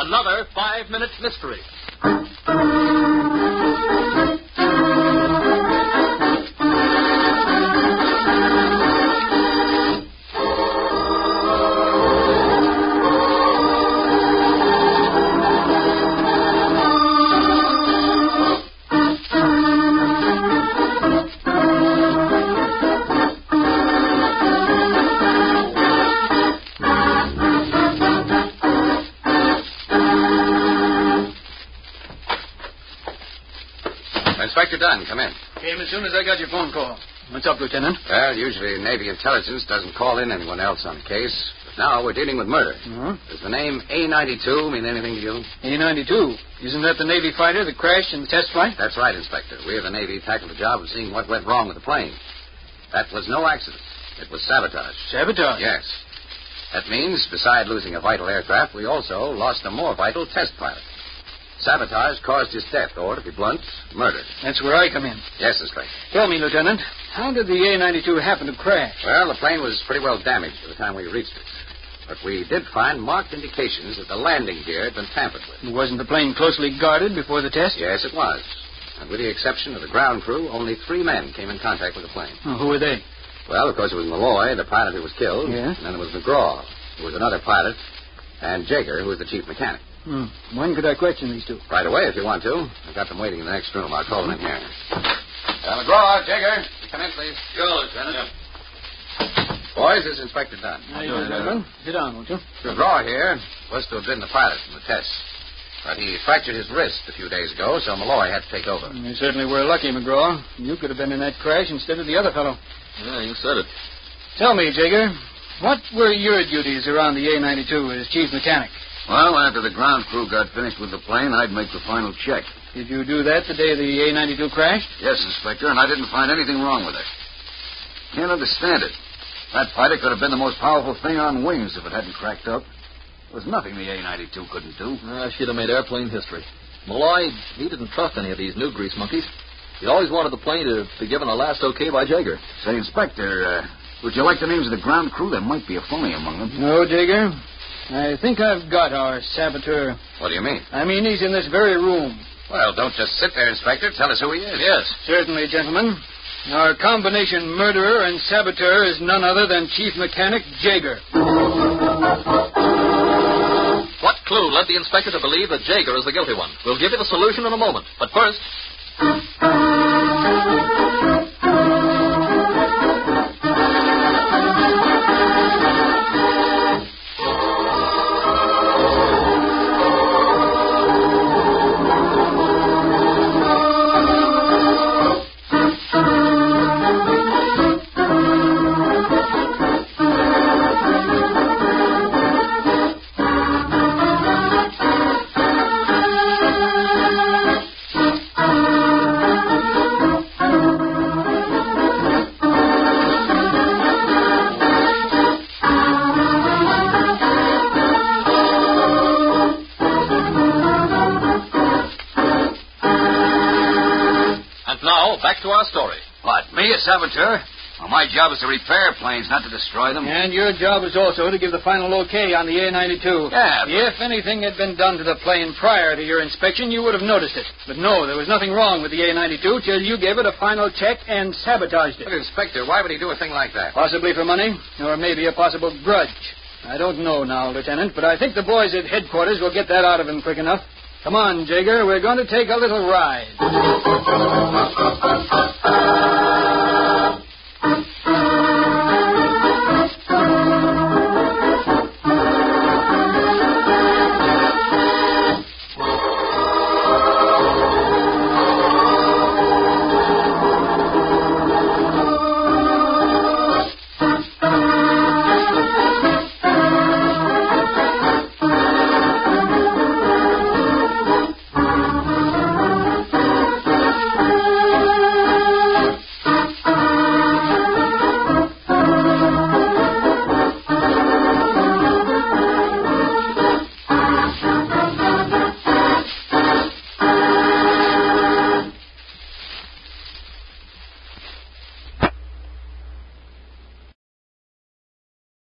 another 5-minute mystery. Inspector Dunn, come in. Came as soon as I got your phone call. What's up, Lieutenant? Well, usually Navy intelligence doesn't call in anyone else on a case. But now we're dealing with murder. Uh-huh. Does the name A-92 mean anything to you? A-92. Isn't that the Navy fighter that crashed in the test flight? That's right, Inspector. We of the Navy tackled the job of seeing what went wrong with the plane. That was no accident. It was sabotage. Sabotage? Yes. That means, beside losing a vital aircraft, we also lost a more vital test pilot. Sabotage caused his death, or, to be blunt, murder. That's where I come in. Yes, Inspector. Tell me, Lieutenant, how did the A-92 happen to crash? Well, the plane was pretty well damaged by the time we reached it. But we did find marked indications that the landing gear had been tampered with. Wasn't the plane closely guarded before the test? Yes, it was. And with the exception of the ground crew, only 3 men came in contact with the plane. Oh, who were they? Well, of course, it was Malloy, the pilot who was killed. Yeah? And then there was McGraw, who was another pilot, and Jaeger, who was the chief mechanic. When could I question these two? Right away, if you want to. I've got them waiting in the next room. I'll call them in here. McGraw, Jaeger, come in, please. Sure, Lieutenant. Boys, this is Inspector Dunn. How you doing, gentlemen? Sit down, won't you? McGraw here was to have been the pilot in the test. But he fractured his wrist a few days ago, so Malloy had to take over. You certainly were lucky, McGraw. You could have been in that crash instead of the other fellow. Yeah, you said it. Tell me, Jaeger, what were your duties around the A-92 as chief mechanic? Well, after the ground crew got finished with the plane, I'd make the final check. Did you do that the day the A-92 crashed? Yes, Inspector, and I didn't find anything wrong with it. Can't understand it. That fighter could have been the most powerful thing on wings if it hadn't cracked up. There was nothing the A-92 couldn't do. She'd have made airplane history. Malloy, he didn't trust any of these new grease monkeys. He always wanted the plane to be given a last okay by Jaeger. Say, Inspector, would you like the names of the ground crew? There might be a phony among them. No, Jaeger. I think I've got our saboteur. What do you mean? I mean, he's in this very room. Well, don't just sit there, Inspector. Tell us who he is. Yes. Certainly, gentlemen. Our combination murderer and saboteur is none other than Chief Mechanic Jaeger. What clue led the inspector to believe that Jaeger is the guilty one? We'll give you the solution in a moment. But first... back to our story. What, me, a saboteur? Well, my job is to repair planes, not to destroy them. And your job is also to give the final okay on the A-92. Yeah, but... If anything had been done to the plane prior to your inspection, you would have noticed it. But no, there was nothing wrong with the A-92 till you gave it a final check and sabotaged it. But, Inspector, why would he do a thing like that? Possibly for money, or maybe a possible grudge. I don't know now, Lieutenant, but I think the boys at headquarters will get that out of him quick enough. Come on, Jaeger, we're going to take a little ride.